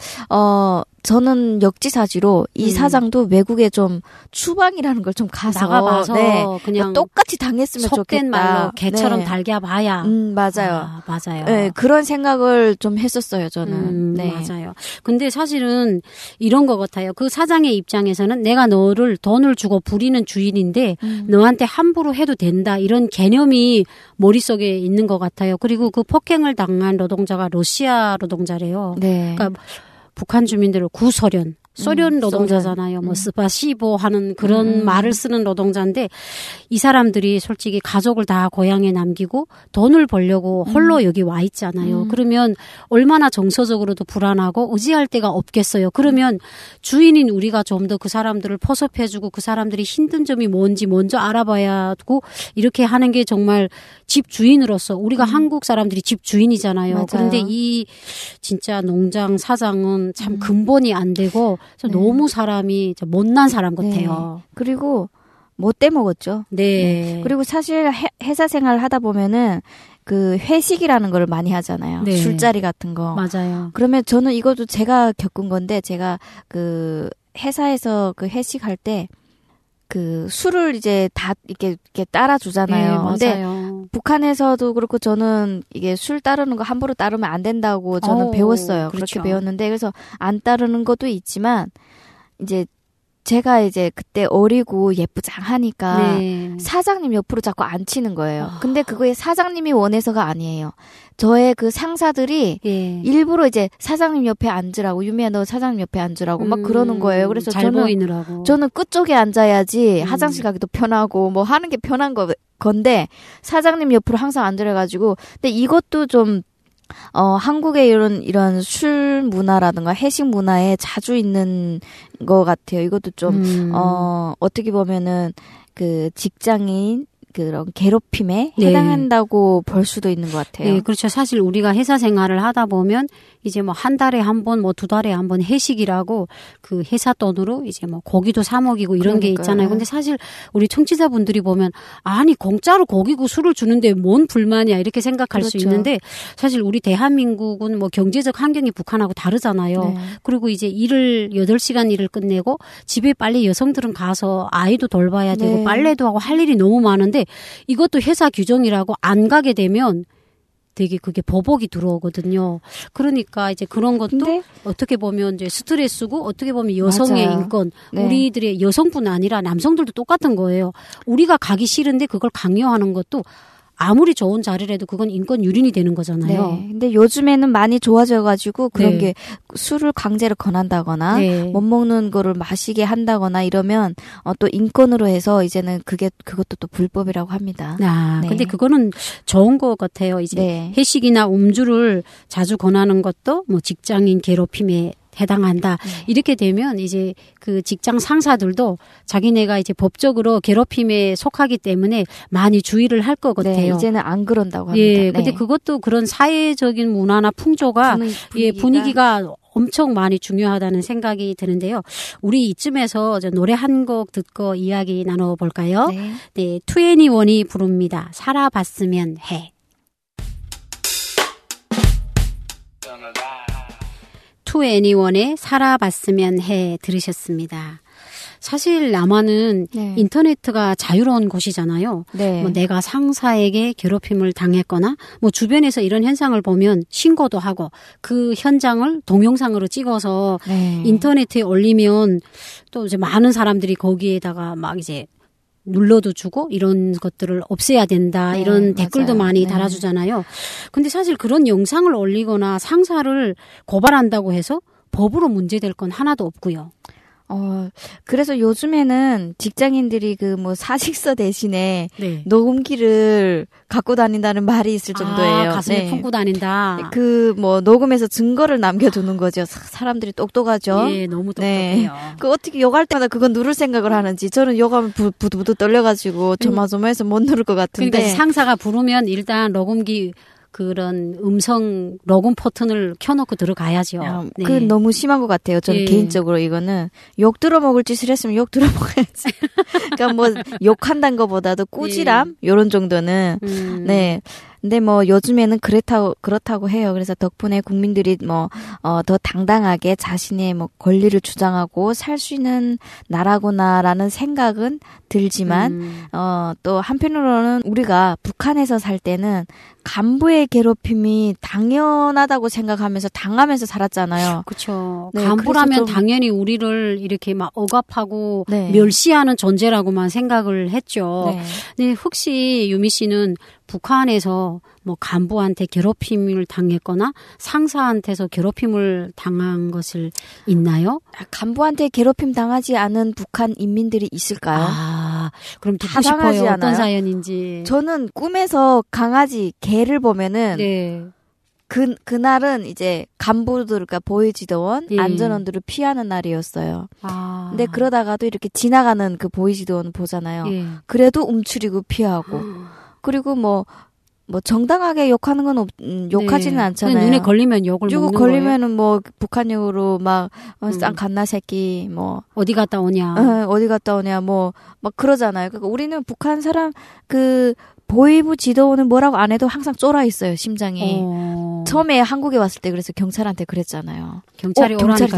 Speaker 3: 저는 역지사지로 이 사장도 외국에 좀 추방이라는 걸 좀 가서
Speaker 1: 나가봐서 그냥
Speaker 3: 똑같이 당했으면
Speaker 1: 속된
Speaker 3: 좋겠다.
Speaker 1: 말로 개처럼
Speaker 3: 네.
Speaker 1: 달겨봐야.
Speaker 3: 맞아요.
Speaker 1: 아, 맞아요.
Speaker 3: 네, 그런 생각을 좀 했었어요, 저는. 네.
Speaker 1: 맞아요. 근데 사실은 이런 것 같아요. 그 사장의 입장에서는 내가 너를 돈을 주고 부리는 주인인데 너한테 함부로 해도 된다. 이런 개념이 머릿속에 있는 것 같아요. 그리고 그 폭행을 당한 노동자가 러시아 노동자래요.
Speaker 3: 네.
Speaker 1: 그러니까 북한 주민들을 구소련, 소련 노동자잖아요. 뭐 스파시보 하는 그런 말을 쓰는 노동자인데 이 사람들이 솔직히 가족을 다 고향에 남기고 돈을 벌려고 홀로 여기 와 있잖아요. 그러면 얼마나 정서적으로도 불안하고 의지할 데가 없겠어요. 그러면 주인인 우리가 좀 더 그 사람들을 포섭해주고 그 사람들이 힘든 점이 뭔지 먼저 알아봐야 하고 이렇게 하는 게 정말 집 주인으로서 우리가 한국 사람들이 집 주인이잖아요.
Speaker 3: 맞아요.
Speaker 1: 그런데 이 진짜 농장 사장은 참 근본이 안 되고
Speaker 3: 네.
Speaker 1: 너무 사람이 못난 사람 같아요.
Speaker 3: 네. 그리고 못 떼먹었죠.
Speaker 1: 네.
Speaker 3: 그리고 사실 회사 생활을 하다 보면은 그 회식이라는 걸 많이 하잖아요.
Speaker 1: 네.
Speaker 3: 술자리 같은 거.
Speaker 1: 맞아요.
Speaker 3: 그러면 저는 이것도 제가 겪은 건데 제가 그 회사에서 그 회식할 때 그 술을 이제 다 이렇게 따라주잖아요.
Speaker 1: 네,
Speaker 3: 근데
Speaker 1: 맞아요.
Speaker 3: 북한에서도 그렇고 저는 이게 술 따르는 거 함부로 따르면 안 된다고 저는 배웠어요.
Speaker 1: 그렇죠.
Speaker 3: 그렇게 배웠는데 그래서 안 따르는 것도 있지만 이제 제가 이제 그때 어리고 예쁘장하니까
Speaker 1: 네.
Speaker 3: 사장님 옆으로 자꾸 앉히는 거예요. 근데 그거에 사장님이 원해서가 아니에요. 저의 그 상사들이
Speaker 1: 예.
Speaker 3: 일부러 이제 사장님 옆에 앉으라고 유미야 너 사장님 옆에 앉으라고 막 그러는 거예요. 그래서
Speaker 1: 잘 보이느라고.
Speaker 3: 저는 끝쪽에 앉아야지 화장실 가기도 편하고 뭐 하는 게 편한 건데 사장님 옆으로 항상 앉으래가지고 근데 이것도 좀 한국의 이런 술 문화라든가 회식 문화에 자주 있는 것 같아요. 이것도 좀, 어떻게 보면은 그 직장인 그런 괴롭힘에
Speaker 1: 네.
Speaker 3: 해당한다고 볼 수도 있는 것 같아요.
Speaker 1: 네, 그렇죠. 사실 우리가 회사 생활을 하다 보면 이제 뭐 한 달에 한 번, 뭐 두 달에 한 번 회식이라고 그 회사 돈으로 이제 뭐 고기도 사 먹이고 이런 게 있잖아요. 근데 사실 우리 청취자분들이 보면 아니 공짜로 고기고 술을 주는데 뭔 불만이야 이렇게 생각할 수
Speaker 3: 그렇죠.
Speaker 1: 있는데 사실 우리 대한민국은 뭐 경제적 환경이 북한하고 다르잖아요.
Speaker 3: 네.
Speaker 1: 그리고 이제 8시간 일을 끝내고 집에 빨리 여성들은 가서 아이도 돌봐야 되고
Speaker 3: 네.
Speaker 1: 빨래도 하고 할 일이 너무 많은데 이것도 회사 규정이라고 안 가게 되면 되게 그게 보복이 들어오거든요. 그러니까 이제 그런 것도
Speaker 3: 근데
Speaker 1: 어떻게 보면 이제 스트레스고 어떻게 보면 여성의
Speaker 3: 맞아요.
Speaker 1: 인권,
Speaker 3: 네.
Speaker 1: 우리들의 여성뿐 아니라 남성들도 똑같은 거예요. 우리가 가기 싫은데 그걸 강요하는 것도 아무리 좋은 자리라도 그건 인권 유린이 되는 거잖아요.
Speaker 3: 네. 근데 요즘에는 많이 좋아져가지고 그런
Speaker 1: 네.
Speaker 3: 게 술을 강제로 권한다거나
Speaker 1: 네.
Speaker 3: 못 먹는 거를 마시게 한다거나 이러면 또 인권으로 해서 이제는 그것도 또 불법이라고 합니다.
Speaker 1: 아,
Speaker 3: 네.
Speaker 1: 근데 그거는 좋은 것 같아요. 이제
Speaker 3: 네.
Speaker 1: 회식이나 음주를 자주 권하는 것도 뭐 직장인 괴롭힘에 해당한다. 이렇게 되면 이제 그 직장 상사들도 자기네가 이제 법적으로 괴롭힘에 속하기 때문에 많이 주의를 할 것 같아요.
Speaker 3: 네, 이제는 안 그런다고 합니다.
Speaker 1: 예,
Speaker 3: 네.
Speaker 1: 근데 그것도 그런 사회적인 문화나 풍조가 분위기가 엄청 많이 중요하다는 생각이 드는데요. 우리 이쯤에서 노래 한 곡 듣고 이야기 나눠볼까요?
Speaker 3: 네.
Speaker 1: 네, 2NE1이 부릅니다. 살아봤으면 해. 2NE1의 살아봤으면 해 들으셨습니다. 사실 남한은
Speaker 3: 네.
Speaker 1: 인터넷가 자유로운 곳이잖아요.
Speaker 3: 네.
Speaker 1: 뭐 내가 상사에게 괴롭힘을 당했거나 뭐 주변에서 이런 현상을 보면 신고도 하고 그 현장을 동영상으로 찍어서
Speaker 3: 네.
Speaker 1: 인터넷에 올리면 또 이제 많은 사람들이 거기에다가 막 이제 눌러도 주고 이런 것들을 없애야 된다.
Speaker 3: 네,
Speaker 1: 이런 댓글도
Speaker 3: 맞아요.
Speaker 1: 많이
Speaker 3: 네.
Speaker 1: 달아주잖아요. 근데 사실 그런 영상을 올리거나 상사를 고발한다고 해서 법으로 문제될 건 하나도 없고요.
Speaker 3: 그래서 요즘에는 직장인들이 그 뭐 사직서 대신에
Speaker 1: 네.
Speaker 3: 녹음기를 갖고 다닌다는 말이 있을 정도예요.
Speaker 1: 가슴에
Speaker 3: 네.
Speaker 1: 품고 다닌다.
Speaker 3: 그 뭐 녹음해서 증거를 남겨두는 거죠. 사람들이 똑똑하죠.
Speaker 1: 예, 너무
Speaker 3: 네.
Speaker 1: 똑똑해요.
Speaker 3: 그 어떻게 욕할 때마다 그건 누를 생각을 하는지 저는 욕하면 부두부두 떨려가지고 조마조마해서 못 누를 것 같은데.
Speaker 1: 그러니까 상사가 부르면 일단 녹음기 그런 음성 녹음 버튼을 켜놓고 들어가야죠. 네.
Speaker 3: 그건 너무 심한 것 같아요. 저는
Speaker 1: 예.
Speaker 3: 개인적으로 이거는 욕 들어먹을 짓을 했으면 욕 들어먹어야지. 그러니까 뭐 욕한다는 것보다도 꾸지람 요런 정도는 네. 근데 뭐 요즘에는 그렇다고 해요. 그래서 덕분에 국민들이 더 당당하게 자신의 뭐 권리를 주장하고 살 수 있는 나라구나라는 생각은 들지만 또 한편으로는 우리가 북한에서 살 때는 간부의 괴롭힘이 당연하다고 생각하면서 당하면서 살았잖아요.
Speaker 1: 그렇죠.
Speaker 3: 네,
Speaker 1: 간부라면
Speaker 3: 그래서
Speaker 1: 당연히 우리를 이렇게 막 억압하고
Speaker 3: 네.
Speaker 1: 멸시하는 존재라고만 생각을 했죠.
Speaker 3: 네.
Speaker 1: 근데 혹시 유미 씨는 북한에서 뭐 간부한테 괴롭힘을 당했거나 상사한테서 괴롭힘을 당한 것을 있나요?
Speaker 3: 간부한테 괴롭힘 당하지 않은 북한 인민들이 있을까요?
Speaker 1: 그럼
Speaker 3: 다
Speaker 1: 듣고
Speaker 3: 당하지
Speaker 1: 싶어요. 어떤
Speaker 3: 않아요?
Speaker 1: 사연인지.
Speaker 3: 저는 꿈에서 강아지 개를 보면은
Speaker 1: 네.
Speaker 3: 그날은 이제 간부들, 그러니까 보이지도원,
Speaker 1: 예.
Speaker 3: 안전원들을 피하는 날이었어요.
Speaker 1: 아.
Speaker 3: 근데 그러다가도 이렇게 지나가는 그 보이지도원 보잖아요.
Speaker 1: 예.
Speaker 3: 그래도 움츠리고 피하고. 그리고 뭐 뭐 정당하게 욕하는 건 욕하지는
Speaker 1: 네.
Speaker 3: 않잖아요.
Speaker 1: 눈에 걸리면 욕을 먹는
Speaker 3: 걸리면은 뭐 북한용으로 막 쌍
Speaker 1: 음.
Speaker 3: 갓나 새끼 뭐
Speaker 1: 어디 갔다 오냐.
Speaker 3: 어디 갔다 오냐 뭐 막 그러잖아요. 그러니까 우리는 북한 사람 그 보위부 지도원은 뭐라고 안 해도 항상 쫄아 있어요, 심장이. 처음에 한국에 왔을 때 그래서 경찰한테 그랬잖아요.
Speaker 1: 경찰이 오라니까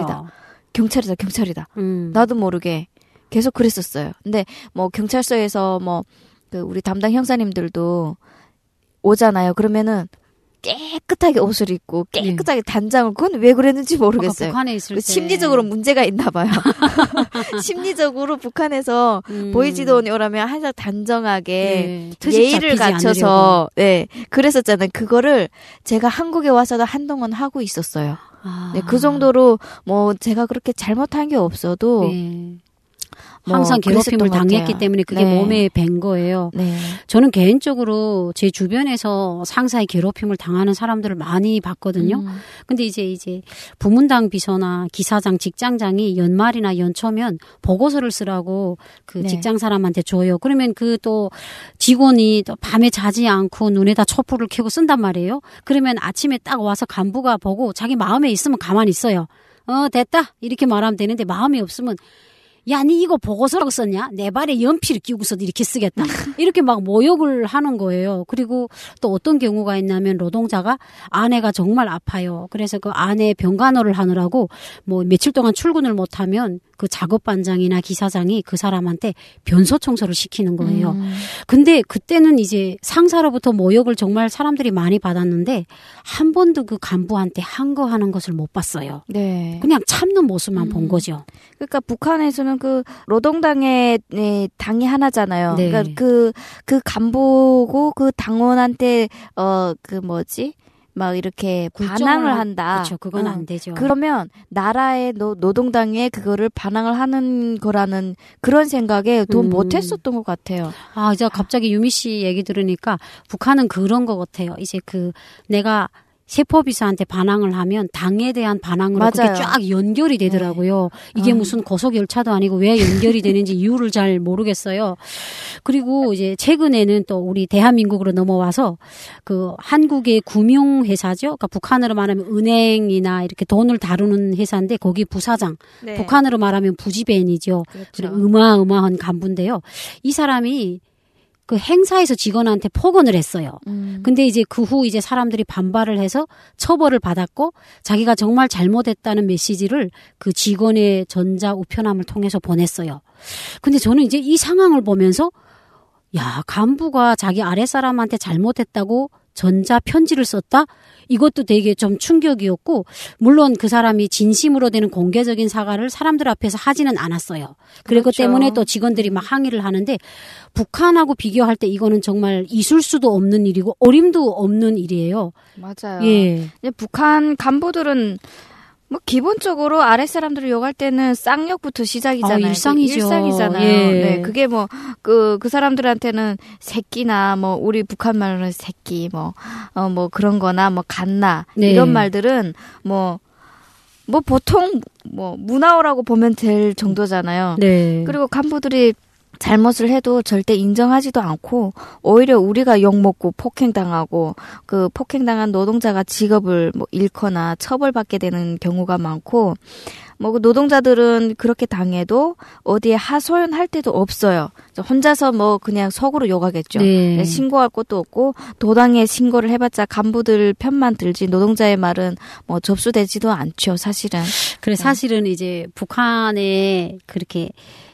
Speaker 3: 경찰이다. 나도 모르게 계속 그랬었어요. 근데 뭐 경찰서에서 뭐 그 우리 담당 형사님들도 오잖아요. 그러면은 깨끗하게 옷을 입고 깨끗하게 단장을 그건 왜 그랬는지 모르겠어요.
Speaker 1: 북한에 있을 때
Speaker 3: 심리적으로 문제가 있나 봐요. 심리적으로 북한에서 보이지도원이 오라면 항상 단정하게 예의를 갖춰서 네 그랬었잖아요. 그거를 제가 한국에 와서도 한동안 하고 있었어요. 네, 그 정도로 뭐 제가 그렇게 잘못한 게 없어도
Speaker 1: 네. 항상 괴롭힘을 당했기 때문에 그게
Speaker 3: 네.
Speaker 1: 몸에 밴 거예요.
Speaker 3: 네.
Speaker 1: 저는 개인적으로 제 주변에서 상사의 괴롭힘을 당하는 사람들을 많이 봤거든요. 근데 이제 부문당 비서나 기사장, 직장장이 연말이나 연초면 보고서를 쓰라고 그
Speaker 3: 네.
Speaker 1: 직장 사람한테 줘요. 그러면 그 또 직원이 또 밤에 자지 않고 눈에다 촛불을 켜고 쓴단 말이에요. 그러면 아침에 딱 와서 간부가 보고 자기 마음에 있으면 가만히 있어요. 됐다 이렇게 말하면 되는데 마음이 없으면 야, 니 이거 보고서라고 썼냐? 내 발에 연필을 끼우고서 이렇게 쓰겠다. 이렇게 막 모욕을 하는 거예요. 그리고 또 어떤 경우가 있냐면 노동자가 아내가 정말 아파요. 그래서 그 아내 병간호를 하느라고 뭐 며칠 동안 출근을 못하면 그 작업반장이나 기사장이 그 사람한테 변소 청소를 시키는 거예요. 근데 그때는 이제 상사로부터 모욕을 정말 사람들이 많이 받았는데 한 번도 그 간부한테 항거하는 것을 못 봤어요.
Speaker 3: 네.
Speaker 1: 그냥 참는 모습만 본 거죠.
Speaker 3: 그러니까 북한에서는 그 노동당의 당이 하나잖아요.
Speaker 1: 네.
Speaker 3: 그러니까 그 간부고 그 당원한테 막 이렇게 반항을 한다.
Speaker 1: 그렇죠. 그건 안 되죠.
Speaker 3: 그러면 나라의 노동당에 그거를 반항을 하는 거라는 그런 생각에 돈 못했었던 것 같아요.
Speaker 1: 아, 이제 갑자기 유미 씨 얘기 들으니까 북한은 그런 것 같아요. 이제 내가 세포비서한테 반항을 하면 당에 대한 반항으로 그게 쫙 연결이 되더라고요. 네. 이게 무슨 고속열차도 아니고 왜 연결이 되는지 이유를 잘 모르겠어요. 그리고 이제 최근에는 또 우리 대한민국으로 넘어와서 그 한국의 금융회사죠. 그러니까 북한으로 말하면 은행이나 이렇게 돈을 다루는 회사인데 거기 부사장. 네. 북한으로 말하면 부지배인이죠. 그렇죠. 어마어마한 간부인데요. 이 사람이 그 행사에서 직원한테 폭언을 했어요. 근데 이제 그 후 이제 사람들이 반발을 해서 처벌을 받았고 자기가 정말 잘못했다는 메시지를 그 직원의 전자 우편함을 통해서 보냈어요. 근데 저는 이제 이 상황을 보면서 야, 간부가 자기 아랫사람한테 잘못했다고 전자 편지를 썼다? 이것도 되게 좀 충격이었고, 물론 그 사람이 진심으로 되는 공개적인 사과를 사람들 앞에서 하지는 않았어요. 그리고 그렇죠. 때문에 또 직원들이 막 항의를 하는데, 북한하고 비교할 때 이거는 정말 있을 수도 없는 일이고 어림도 없는 일이에요.
Speaker 3: 맞아요.
Speaker 1: 예.
Speaker 3: 북한 간부들은 뭐 기본적으로 아랫사람들을 욕할 때는 쌍욕부터 시작이잖아요. 일상이잖아요.
Speaker 1: 예.
Speaker 3: 네, 그게 뭐 그 사람들한테는 새끼나 뭐 우리 북한 말로는 새끼 뭐 그런 거나 뭐 갓나 네. 이런 말들은 뭐 보통 뭐 문화어라고 보면 될 정도잖아요.
Speaker 1: 네.
Speaker 3: 그리고 간부들이 잘못을 해도 절대 인정하지도 않고 오히려 우리가 욕먹고 폭행당하고 그 폭행당한 노동자가 직업을 뭐 잃거나 처벌받게 되는 경우가 많고 뭐 그 노동자들은 그렇게 당해도 어디에 하소연할 데도 없어요. 혼자서 뭐 그냥 속으로 욕하겠죠. 네. 신고할 것도 없고 도당에 신고를 해봤자 간부들 편만 들지 노동자의 말은 뭐 접수되지도 않죠. 사실은.
Speaker 1: 그래 사실은 이제 북한에 그렇게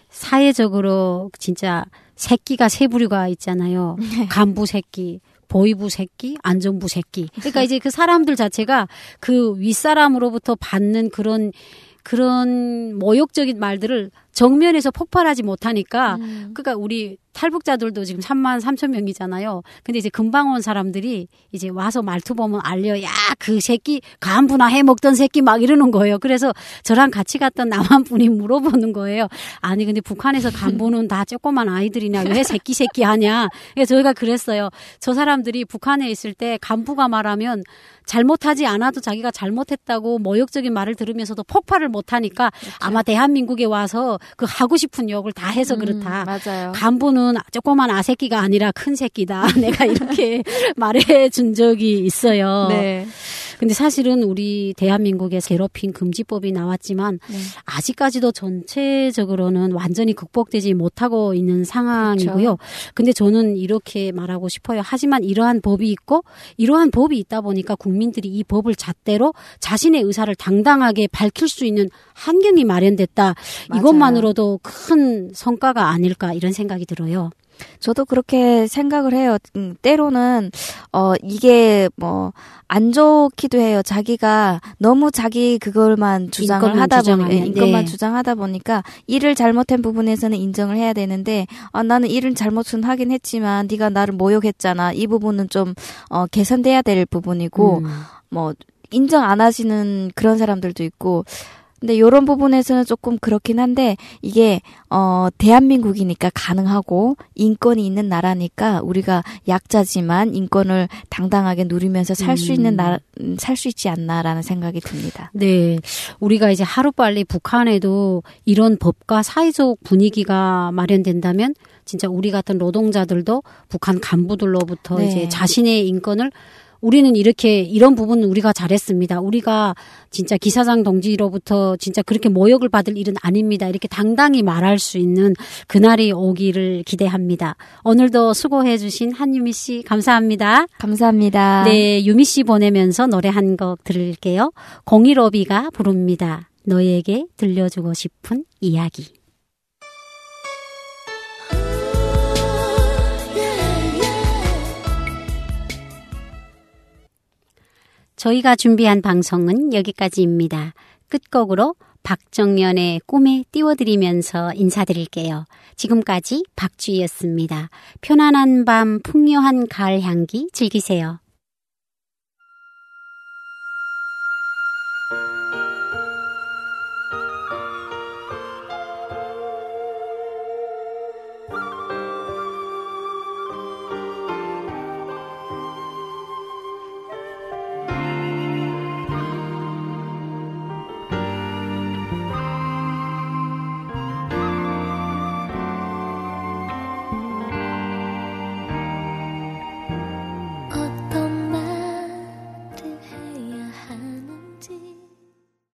Speaker 1: 사회적으로 진짜 새끼가 세 부류가 있잖아요. 간부 새끼, 보위부 새끼, 안전부 새끼. 그러니까 이제 그 사람들 자체가 그 윗사람으로부터 받는 그런 모욕적인 말들을 정면에서 폭발하지 못하니까 그러니까 우리 탈북자들도 지금 33,000명이잖아요. 근데 이제 금방 온 사람들이 이제 와서 말투 보면 알려. 야, 그 새끼 간부나 해먹던 새끼 막 이러는 거예요. 그래서 저랑 같이 갔던 남한 분이 물어보는 거예요. 아니 근데 북한에서 간부는 다 조그만 아이들이냐 왜 새끼 하냐. 그래서 저희가 그랬어요. 저 사람들이 북한에 있을 때 간부가 말하면 잘못하지 않아도 자기가 잘못했다고 모욕적인 말을 들으면서도 폭발을 못하니까 그렇죠. 아마 대한민국에 와서 그 하고 싶은 욕을 다 해서 그렇다.
Speaker 3: 맞아요.
Speaker 1: 간부는 조그만 아새끼가 아니라 큰 새끼다. 내가 이렇게 말해준 적이 있어요.
Speaker 3: 네.
Speaker 1: 근데 사실은 우리 대한민국에 괴롭힘 금지법이 나왔지만
Speaker 3: 네.
Speaker 1: 아직까지도 전체적으로는 완전히 극복되지 못하고 있는 상황이고요.
Speaker 3: 그렇죠.
Speaker 1: 근데 저는 이렇게 말하고 싶어요. 하지만 이러한 법이 있고 이러한 법이 있다 보니까 국민들이 이 법을 잣대로 자신의 의사를 당당하게 밝힐 수 있는 환경이 마련됐다.
Speaker 3: 맞아요.
Speaker 1: 이것만으로도 큰 성과가 아닐까 이런 생각이 들어요.
Speaker 3: 저도 그렇게 생각을 해요. 때로는 이게 뭐 안 좋기도 해요. 자기가 너무 자기 그걸만 주장을 하다 보니까 인권만 주장하다 보니까 일을 잘못한 부분에서는 인정을 해야 되는데 나는 일을 잘못은 하긴 했지만 네가 나를 모욕했잖아. 이 부분은 좀 개선돼야 될 부분이고 뭐 인정 안 하시는 그런 사람들도 있고. 근데 이런 부분에서는 조금 그렇긴 한데 이게 대한민국이니까 가능하고 인권이 있는 나라니까 우리가 약자지만 인권을 당당하게 누리면서 살 수 있는 살 수 있지 않나라는 생각이 듭니다.
Speaker 1: 네, 우리가 이제 하루빨리 북한에도 이런 법과 사회적 분위기가 마련된다면 진짜 우리 같은 노동자들도 북한 간부들로부터
Speaker 3: 네.
Speaker 1: 이제 자신의 인권을 우리는 이런 부분은 우리가 잘했습니다. 우리가 진짜 기사장 동지로부터 진짜 그렇게 모욕을 받을 일은 아닙니다. 이렇게 당당히 말할 수 있는 그날이 오기를 기대합니다. 오늘도 수고해 주신 한유미 씨 감사합니다.
Speaker 3: 감사합니다.
Speaker 1: 네, 유미 씨 보내면서 노래 한 곡 들을게요. 015B가 부릅니다. 너에게 들려주고 싶은 이야기. 저희가 준비한 방송은 여기까지입니다. 끝곡으로 박정연의 꿈에 띄워드리면서 인사드릴게요. 지금까지 박주희였습니다. 편안한 밤 풍요한 가을 향기 즐기세요.